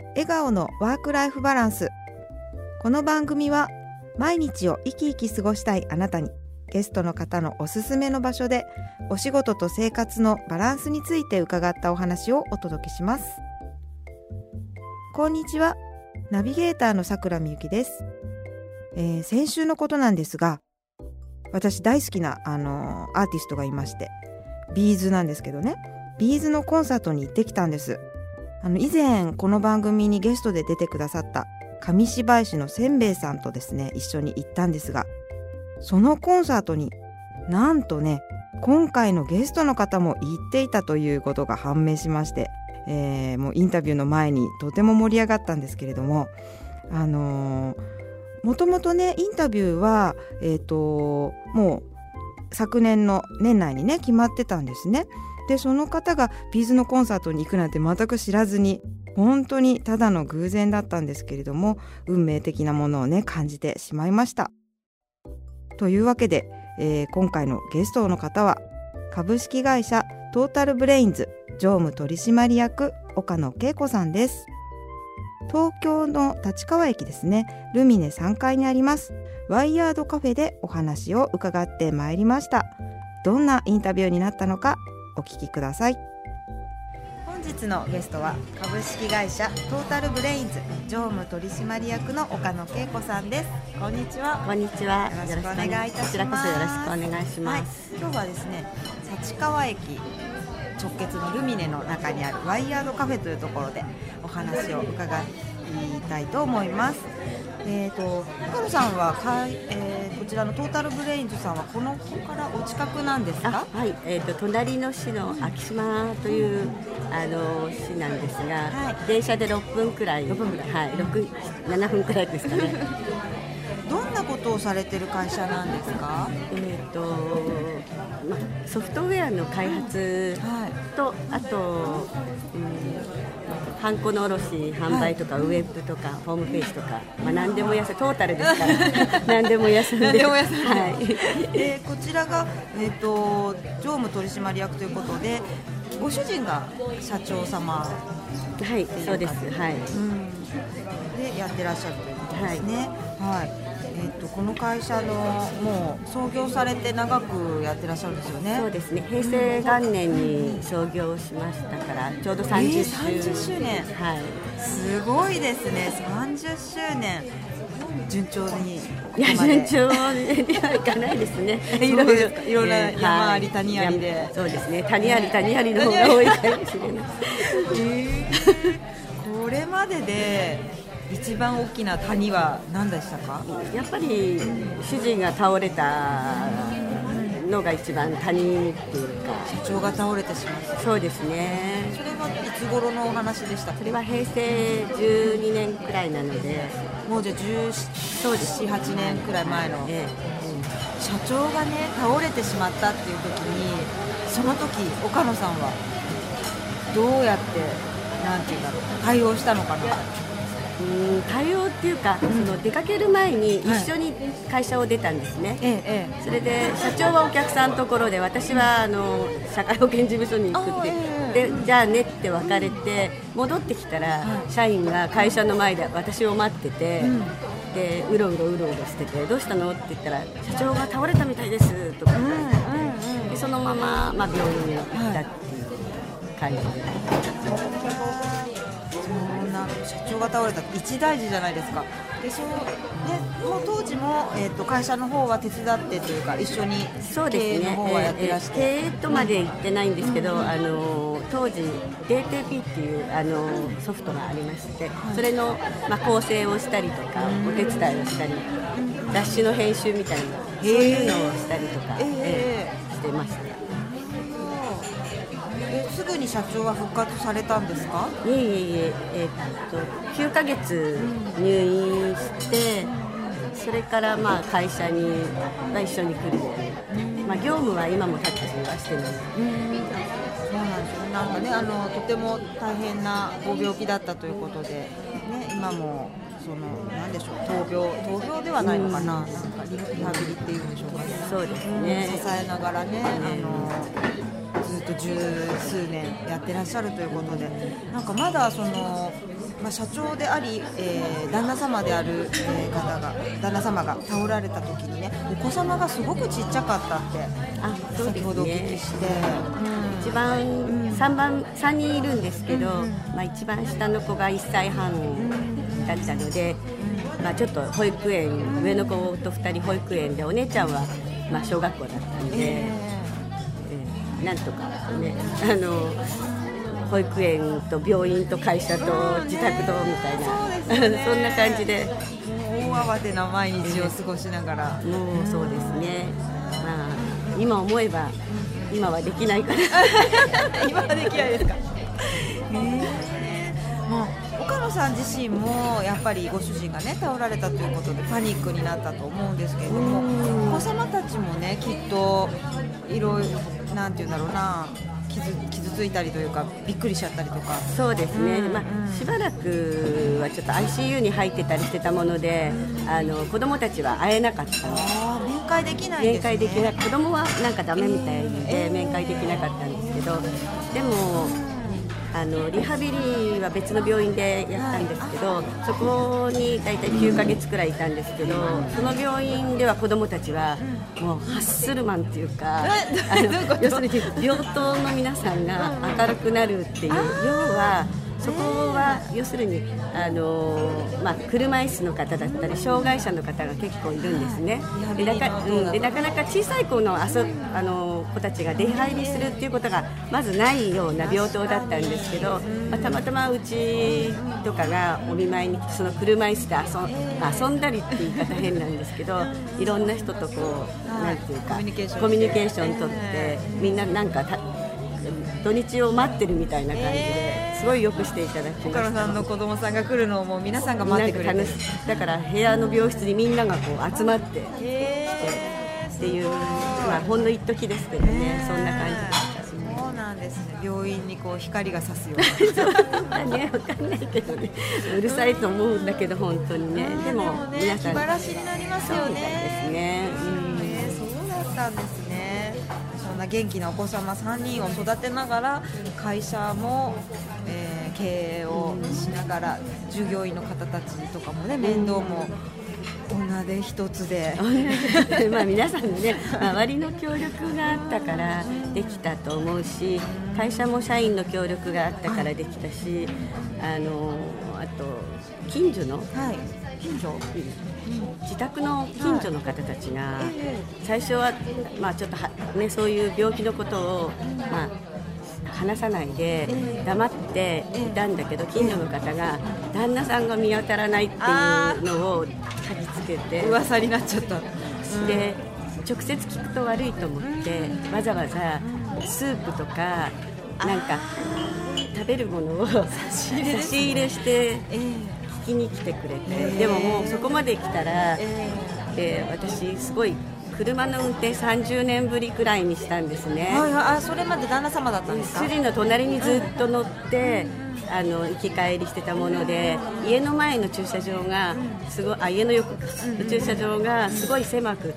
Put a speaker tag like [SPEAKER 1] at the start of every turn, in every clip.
[SPEAKER 1] 笑顔のワークライフバランス。この番組は毎日を生き生き過ごしたいあなたに、ゲストの方のおすすめの場所でお仕事と生活のバランスについて伺ったお話をお届けします。こんにちは、ナビゲーターのさくらみゆきです。先週のことなんですが、私大好きなアーティストがいまして、ビーズなんですけどね、ビーズのコンサートに行ってきたんです。以前この番組にゲストで出てくださった上芝居市のせんべいさんとですね、一緒に行ったんですが、そのコンサートになんとね、今回のゲストの方も行っていたということが判明しまして、もうインタビューの前にとても盛り上がったんですけれども、もともとね、インタビューはもう昨年の年内にね決まってたんですね。でその方がビーズのコンサートに行くなんて全く知らずに、本当にただの偶然だったんですけれども、運命的なものをね感じてしまいました。というわけで、今回のゲストの方は株式会社トータルブレインズ常務取締役岡野恵子さんです。東京の立川駅ですね、ルミネ3階にありますワイヤードカフェでお話を伺ってまいりました。どんなインタビューになったのかお聞きください。本日のゲストは株式会社トータルブレインズ常務取締役の岡野恵子さんです。こんにちは。
[SPEAKER 2] こんにちは。
[SPEAKER 1] よろしくお願いいたします。
[SPEAKER 2] こちらこそよろしくお願いします。
[SPEAKER 1] 今日はですね、立川駅直結のルミネの中にあるワイヤードカフェというところでお話を伺いたいと思います。岡野さんはこちらのトータルブレインズさんはこの辺からお近くなんですか？
[SPEAKER 2] はい、隣の市の昭島という市なんですが、はい、電車で6分くらい、はい、7分くらいですかね。
[SPEAKER 1] どんなことをされてる会社なんですか？
[SPEAKER 2] ソフトウェアの開発と、はい、あと、ハンコの卸販売とか、はい、ウェブとかホームページとか、何でもやすトータルですから何でも休んで、はい、
[SPEAKER 1] こちらが、常務取締役ということで、ご主人が社長様、
[SPEAKER 2] はい、そうです、はい、
[SPEAKER 1] でやってらっしゃるということですね。はい、この会社のもう創業されて長くやってらっしゃるんですよね。
[SPEAKER 2] そうですね、平成元年に創業しましたから、ちょうど30周年、
[SPEAKER 1] はい、すごいですね。30周年順調に。
[SPEAKER 2] いや、順調にはいかないですね。
[SPEAKER 1] いろんな山あり谷ありで、
[SPEAKER 2] そうですね、谷あり谷ありの方が多いかもしれない。
[SPEAKER 1] これまでで一番大きな谷は何でしたか？
[SPEAKER 2] やっぱり主人が倒れたのが一番谷っていうか。
[SPEAKER 1] 社長が倒れてしまった。
[SPEAKER 2] そうですね。
[SPEAKER 1] それはいつ頃のお話でしたか？
[SPEAKER 2] それは平成12年くらいなので、
[SPEAKER 1] もうじゃあ17、8年くらい前の、社長がね倒れてしまったっていう時に、その時岡野さんはどうやってなんていうんだろう、対応したのかな？
[SPEAKER 2] 対応っていうか、その出かける前に一緒に会社を出たんですね。それで社長はお客さんのところで、私は社会保険事務所に行くって、でじゃあねって別れて戻ってきたら、社員が会社の前で私を待ってて、でうろうろしてて、どうしたのって言ったら、社長が倒れたみたいですとか言って、でそのまま、病院に行ったっていう感じで。
[SPEAKER 1] 社長が倒れた一大事じゃないですか。でもう当時も、会社の方は手伝ってというか、一緒に経営の方はやってらして、
[SPEAKER 2] 経営とまで行ってないんですけど、当時 DTP っていうソフトがありまして、それの、構成をしたりとか、お手伝いをしたり、雑誌の編集みたいな、そういうのをしたりとか、してました。
[SPEAKER 1] すぐに社長は復活されたんですか？
[SPEAKER 2] いえ、9ヶ月入院して、それから会社に、一緒に来る、業務は今もタッチはしてます。
[SPEAKER 1] そうなんですよ。なんかね、とても大変なご病気だったということで、ね、今もなんでしょう、闘病ではないのかな、なんかリハビリっていうんでしょうかね。
[SPEAKER 2] そうですね。
[SPEAKER 1] 支えながらね、ずっと十数年やってらっしゃるということで、なんかまだ社長であり、旦那様である、旦那様が倒られた時にね、お子様がすごくちっちゃかったって先ほどお聞きして、
[SPEAKER 2] 一番、3人いるんですけど、一番下の子が1歳半だったので、ちょっと保育園、上の子と2人保育園で、お姉ちゃんは小学校だったので、なんとかね、保育園と病院と会社と自宅とみたいな、そんな感じで
[SPEAKER 1] 大慌てな毎日を過ごしながら、
[SPEAKER 2] もうそうですね、今思えば今はできないから
[SPEAKER 1] 今はできないですか。もう岡野さん自身もやっぱりご主人がね倒られたということでパニックになったと思うんですけれども、お子様たちもねきっといろいろなんていうんだろうな、傷ついたりというかびっくりしちゃったりとか。
[SPEAKER 2] そうですね、しばらくはちょっと ICU に入ってたりしてたもので、子供たちは会えなかったので、
[SPEAKER 1] 面会できないですね。
[SPEAKER 2] 面会できな、子供はなんかダメみたいで面会できなかったんですけど、でもリハビリは別の病院でやったんですけど、そこに大体9ヶ月くらいいたんですけど、その病院では子どもたちはもうハッスルマンっていうか、要するに病棟の皆さんが明るくなるっていう、要はそこは要するに車椅子の方だったり障害者の方が結構いるんですね。でなかなか小さい子の子たちが出入りするっていうことがまずないような病棟だったんですけど、たまたまうちとかがお見舞いに来て、その車椅子で遊んだりって言い方変なんですけど、いろんな人とこうなんていうかコミュニケーション取って、みんななんか土日を待ってるみたいな感じですごいよくしていただきました。
[SPEAKER 1] 岡野さんの子供さんが来るのをもう皆さんが待ってくれて、
[SPEAKER 2] だから部屋の病室にみんながこう集まってきてっていう、ほんの一時ですけどね、そんな感じでした。
[SPEAKER 1] そうなんですね。病院にこう光が差すよう
[SPEAKER 2] なね、分かんないけどね、うるさいと思うんだけど本当にね、でも皆さん
[SPEAKER 1] 気晴らしになりますよね。
[SPEAKER 2] そうですね、
[SPEAKER 1] そうだったんですね。そんな元気なお子様3人を育てながら会社も、経営をしながら、従業員の方たちとかもね面倒も女手一つで
[SPEAKER 2] 皆さんのね周りの協力があったからできたと思うし、会社も社員の協力があったからできたし、あと近所の、自宅の近所の方たちが最初は、ちょっとね、そういう病気のことを、話さないで黙っていたんだけど、近所の方が旦那さんが見当たらないっていうのを書きつけて
[SPEAKER 1] 噂になっちゃった。
[SPEAKER 2] で直接聞くと悪いと思ってわざわざスープとかなんか食べるものを差し入れして聞きに来てくれて、でももうそこまで来たら、私すごい車の運転30年ぶりくらいにしたんですね。
[SPEAKER 1] それまで旦那様だったんですか？
[SPEAKER 2] 主人の隣にずっと乗って行き帰りしてたもので、家の前の駐車場がすごい、家の横の駐車場がすごい狭くって、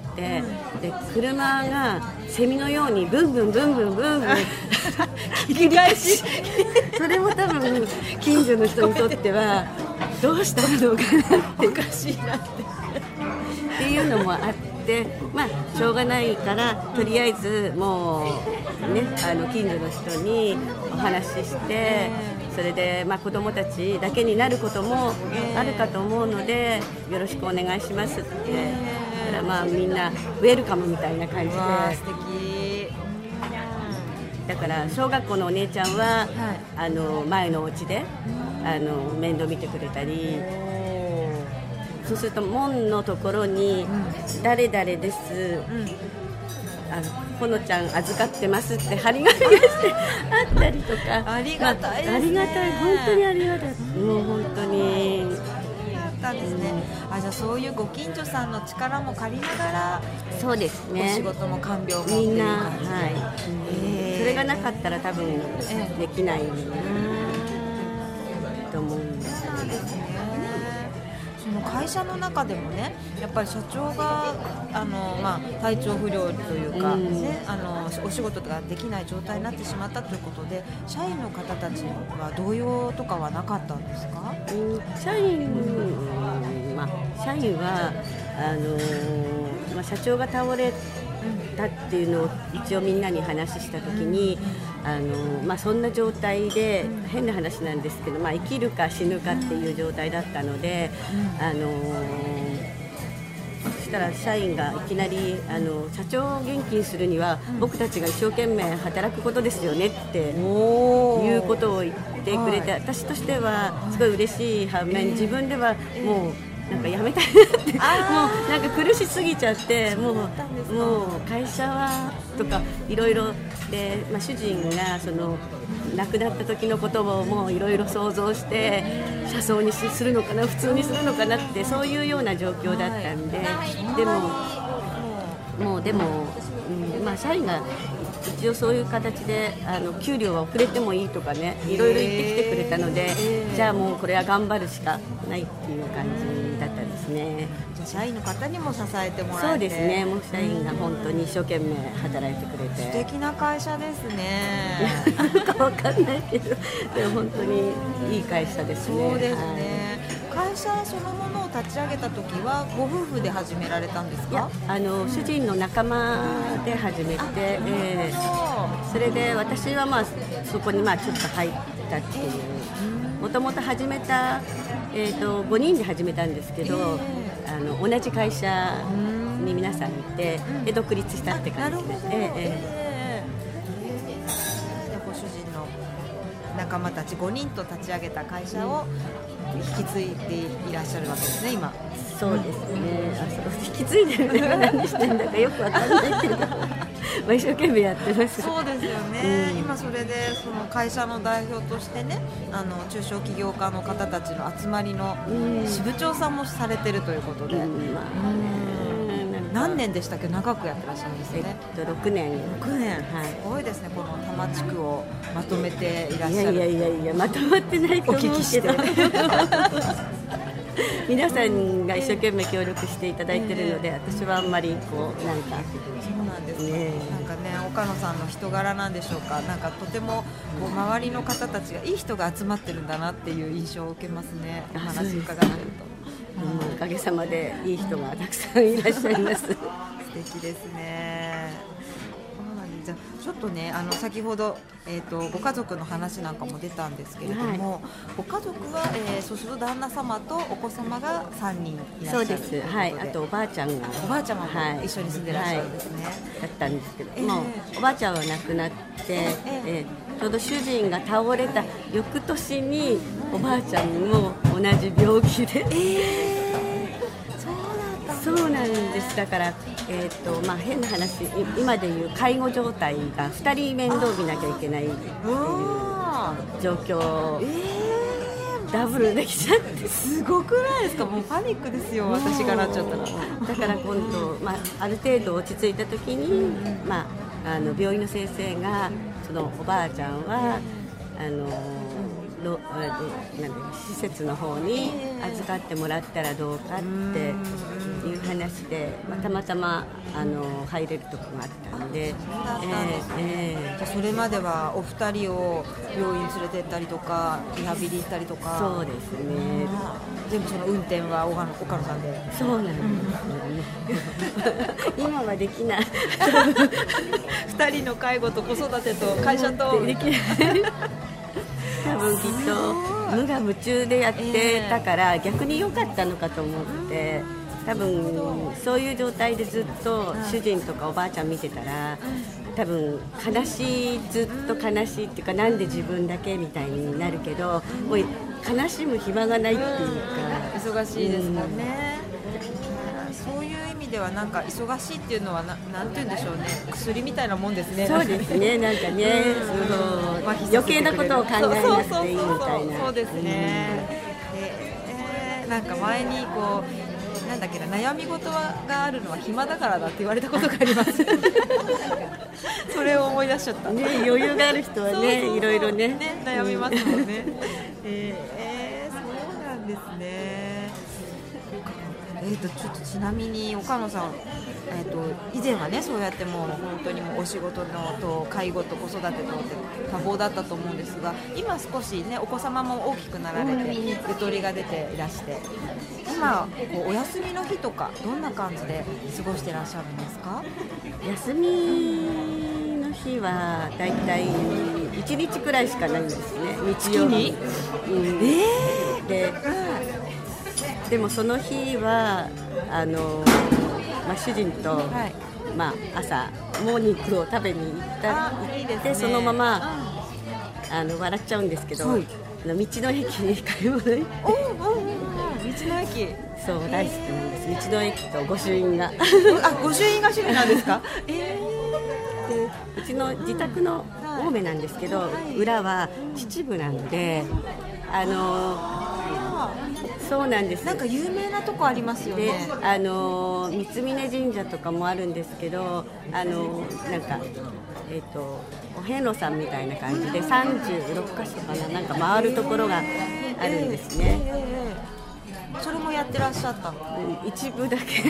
[SPEAKER 2] で車がセミのようにブンブンブンブンブンブン切り返しそれも多分近所の人にとってはどうしたのかなっておかしいなっていうのもあって、しょうがないからとりあえずもうね、近所の人にお話しして、それで子どもたちだけになることもあるかと思うのでよろしくお願いしますって、だからみんなウェルカムみたいな感じで、
[SPEAKER 1] 素敵
[SPEAKER 2] だから小学校のお姉ちゃんは、前のお家で面倒見てくれたり、そうすると門のところに誰々です、ほのちゃん預かってますって張り紙がしてあったりとか、
[SPEAKER 1] ありがたいですね。
[SPEAKER 2] ありがたい、本当にありがたい、もう本当に
[SPEAKER 1] だったんですね。じゃあそういうご近所さんの力も借りながら、
[SPEAKER 2] そうですね、
[SPEAKER 1] お仕事も看病もって
[SPEAKER 2] みんな、
[SPEAKER 1] いう感じで、
[SPEAKER 2] それがなかったら多分できないと思うんですよね。
[SPEAKER 1] その会社の中でもね、やっぱり社長が体調不良というか、お仕事ができない状態になってしまったということで、社員の方たちは動揺とかはなかったんですか？
[SPEAKER 2] 社員は社長が倒れたっていうのを一応みんなに話したときに、そんな状態で、変な話なんですけど、生きるか死ぬかっていう状態だったので、そしたら社員がいきなり社長を元気にするには僕たちが一生懸命働くことですよねっていうことを言ってくれて、私としてはすごい嬉しい反面、自分ではもうなんかやめたいなってもうなんか苦しすぎちゃって、もう会社はとかいろいろで、主人がその亡くなった時のことをもういろいろ想像して車窓にするのかな、普通にするのかなって、そういうような状況だったんで、でも社員が一応そういう形で給料は遅れてもいいとかね、いろいろ言ってきてくれたので、じゃあもうこれは頑張るしかないっていう感じだったですね。
[SPEAKER 1] 社員の方にも支えてもらえて。
[SPEAKER 2] そうですね、もう社員が本当に一生懸命働いてくれて、
[SPEAKER 1] 素敵な会社ですね。
[SPEAKER 2] なんかわかんないけど、でも本当にいい会社ですね。
[SPEAKER 1] そうですね、会社そのものを立ち上げた時はご夫婦で始められたんですか？
[SPEAKER 2] いや、主人の仲間で始めて、それで私はそこにちょっと入ったっていう、もともと始めた、5人で始めたんですけど、同じ会社に皆さんいて、独立したって感じです。
[SPEAKER 1] ご主人の仲間たち5人と立ち上げた会社を引き継いでいらっしゃるわけですね、今。
[SPEAKER 2] そうですね、引き継いでるのが何してんだかよくわかんないけど一生懸命やってます。
[SPEAKER 1] そうですよね、今それでその会社の代表としてね、中小企業家の方たちの集まりの支部長さんもされてるということで、何年でしたっけ？長くやってらっしゃるんですね。
[SPEAKER 2] 6年。
[SPEAKER 1] 6年、すごいですね。この多摩地区をまとめていらっしゃる。
[SPEAKER 2] いやまとまってないと思うけど、お聞きして皆さんが一生懸命協力していただいているので、私はあんまりなんか
[SPEAKER 1] そうなんですね。なんかね、岡野さんの人柄なんでしょうか。なんかとても周りの方たちがいい人が集まってるんだなっていう印象を受けますね。お話伺ってると。
[SPEAKER 2] おかげさまでいい人がたくさんいらっしゃいます。素
[SPEAKER 1] 敵ですね。じゃあちょっとね、先ほど、ご家族の話なんかも出たんですけれども、ご家族は、そうすると旦那様とお子様が3人いらっしゃる。
[SPEAKER 2] そうです、あとおばあちゃんが、
[SPEAKER 1] おばあちゃんも一緒に住んでらっしゃるんですね。
[SPEAKER 2] だったんですけど、もうおばあちゃんは亡くなって、ちょうど主人が倒れた翌年におばあちゃんも同じ病気で、そうなんです。だから、変な話、今でいう介護状態が2人面倒見なきゃいけないっていう状況、ダブルできちゃって、
[SPEAKER 1] すごくないですか？もうパニックですよ、私がなっちゃったら。
[SPEAKER 2] だから今度、ある程度落ち着いた時に、病院の先生がそのおばあちゃんは施設の方に預かってもらったらどうかっていう話で、たまたま入れるところがあったので、
[SPEAKER 1] それまではお二人を病院連れて行ったりとかリハビリ行ったりとか。
[SPEAKER 2] そうですね、
[SPEAKER 1] 全部その運転は岡野さんで。
[SPEAKER 2] そうなんですよね今はできない
[SPEAKER 1] 二人の介護と子育てと会社と
[SPEAKER 2] できない多分きっと無我夢中でやってたから、逆に良かったのかと思って、多分そういう状態でずっと主人とかおばあちゃん見てたら、多分ずっと悲しいっていうか、なんで自分だけみたいになるけど、もう悲しむ暇がないっていうか、
[SPEAKER 1] 忙しいですかね。そういう意味ではなんか忙しいっていうのはなんて言うんでしょうね、薬みたいなもんですね。
[SPEAKER 2] そうですね、なんかね、余計なことを考えなくていいみたいな。
[SPEAKER 1] そうですね。なんか前になんだっけな、悩み事があるのは暇だからだって言われたことがあります。それを思い出しちゃった。
[SPEAKER 2] ね、余裕がある人はね、いろいろね、
[SPEAKER 1] 悩みますもんね。そうなんですね。 ちょっとちなみに岡野さん、以前はねそうやってもう本当にもうお仕事のと介護と子育てとって多忙だったと思うんですが、今少しねお子様も大きくなられてゆとりが出ていらして、今こうお休みの日とかどんな感じで過ごしてらっしゃるんですか？
[SPEAKER 2] 休みの日はだいたい1日くらいしかないんですね、日曜日に。でもその日は主人と、朝モーニングを食べに行ってそのまま、笑っちゃうんですけど、道の駅に買い物に
[SPEAKER 1] 道の駅
[SPEAKER 2] そう大好きなんです。道の駅と御朱印が
[SPEAKER 1] 御朱印が趣味なんですか？
[SPEAKER 2] でうちの自宅の青梅なんですけど、裏は秩父なのでそうなんです。
[SPEAKER 1] なんか有名なとこありますよね。
[SPEAKER 2] 三峯神社とかもあるんですけど、お遍路さんみたいな感じで36カ所かな、なんか回るところがあるんですね。
[SPEAKER 1] それもやってらっしゃったの？
[SPEAKER 2] 一部だけ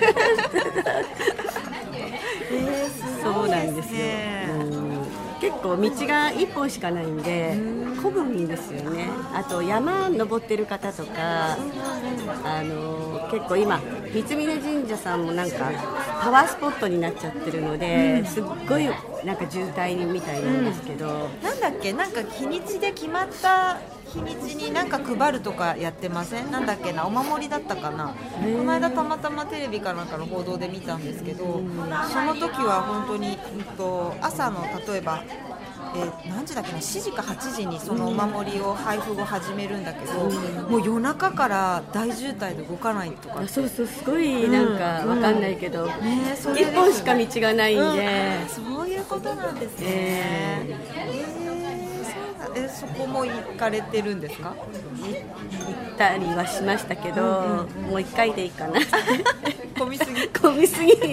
[SPEAKER 2] そうなんですよ。結構道が1本しかないんで混むんですよね。あと山登ってる方とか結構今三峯神社さんもなんかパワースポットになっちゃってるので、すっごいなんか渋滞みたいなんですけど、
[SPEAKER 1] なんだっけ、なんか日にちで決まった日にちになんか配るとかやってません？なんだっけな、お守りだったかな。この間たまたまテレビかなんかの報道で見たんですけど、その時は本当に、朝の例えば何時だっけな、7時か8時にそのお守りを配布を始めるんだけど、もう夜中から大渋滞で動かないとか。
[SPEAKER 2] そうすごいなんかわかんないけど、1本しか道がないんで、
[SPEAKER 1] そういうことなんですね。そこも行かれてるんですか？
[SPEAKER 2] 行ったりはしましたけど、もう1回でいいかな
[SPEAKER 1] 混みすぎ
[SPEAKER 2] 混みすぎす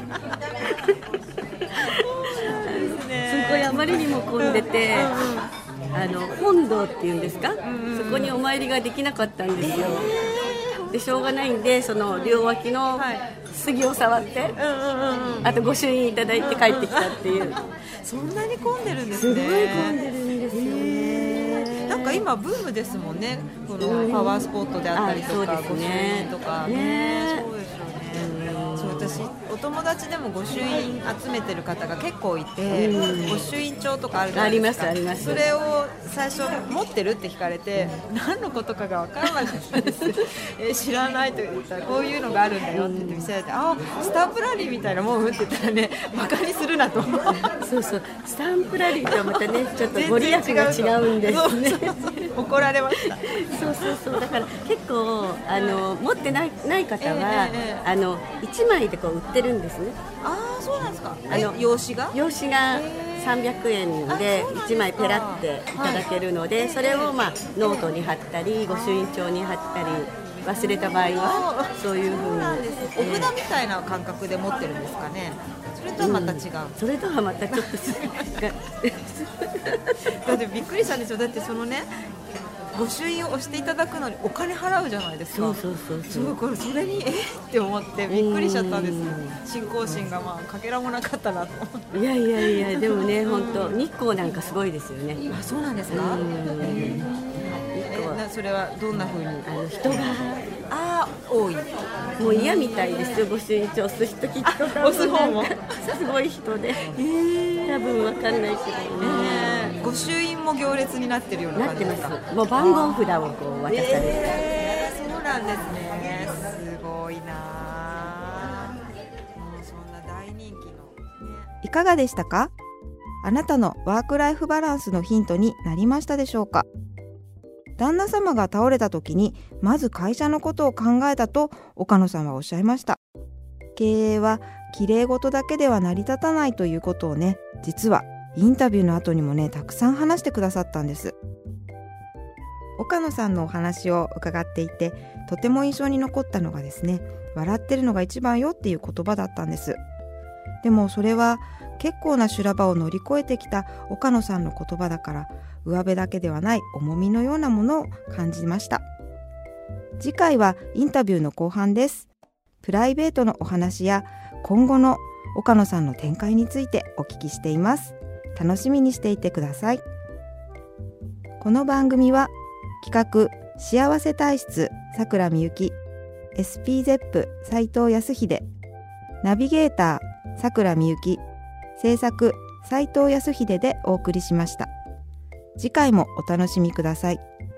[SPEAKER 2] ごいあまりにも混んでて、本堂っていうんですか、そこにお参りができなかったんですよ。でしょうがないんで、その両脇の杉を触って、あと御朱印いただいて帰ってきたっていう。
[SPEAKER 1] そんなに混んでるんですね。
[SPEAKER 2] すごい混んでるんですよね。
[SPEAKER 1] なんか今ブームですもんね、このパワースポットであったりとか、御朱印とかね。そうですよね。私お友達でも御朱印集めてる方が結構いて、御朱印帳とかあるじゃないですか。
[SPEAKER 2] あります。
[SPEAKER 1] それを最初持ってるって聞かれて、何のことかが分からなかったんです知らないと言ったら、こういうのがあるんだよって言って見せられて、スタンプラリーみたいなもんって言ったらね、バカにするなと
[SPEAKER 2] そうスタンプラリーとはまたねちょっとご利益が違うんですね。
[SPEAKER 1] 怒られました。
[SPEAKER 2] そうだから結構持ってない方は、1枚でこう売ってるんですね。
[SPEAKER 1] そうなんですか。用紙が
[SPEAKER 2] 300円で1枚ペラっていただけるので、それをノートに貼ったり御朱印帳に貼ったり、忘れた場合はそういう風に、
[SPEAKER 1] お札みたいな感覚で持ってるんですかね。それとはまた違う。
[SPEAKER 2] それとはまたちょっと
[SPEAKER 1] だってびっくりしたんですよ。だってそのね、御朱印を押していただくのにお金払うじゃないですか。すごい、これそれにって思ってびっくりしちゃったんです。信仰心がかけらもなかったなと思って。
[SPEAKER 2] いやでもね、本当日光なんかすごいですよね。
[SPEAKER 1] そうなんですか。それはどんな風に
[SPEAKER 2] 人が
[SPEAKER 1] 多い。
[SPEAKER 2] もう嫌みたいですよ、御朱印帳押す人きっと。
[SPEAKER 1] 押す方も
[SPEAKER 2] すごい人で、多分わかんないけどね。
[SPEAKER 1] 御朱印も行列になってるような感じですか。
[SPEAKER 2] なってます。もう番号札をこう渡されて、
[SPEAKER 1] そうなんですね。すごいな。もうそんな大人気の、いかがでしたか？あなたのワークライフバランスのヒントになりましたでしょうか？旦那様が倒れた時にまず会社のことを考えたと岡野さんはおっしゃいました。経営はきれい事だけでは成り立たないということをね、実はインタビューの後にもね、たくさん話してくださったんです。岡野さんのお話を伺っていて、とても印象に残ったのがですね、笑ってるのが一番よっていう言葉だったんです。でもそれは結構な修羅場を乗り越えてきた岡野さんの言葉だから、上辺だけではない重みのようなものを感じました。 次回はインタビューの後半です。プライベートのお話や今後の岡野さんの展開についてお聞きしています。楽しみにしていてください。この番組は企画幸せ体質さくらみゆき、 SPZEP 斉藤康秀、ナビゲーターさくらみゆき、制作斉藤康秀でお送りしました。次回もお楽しみください。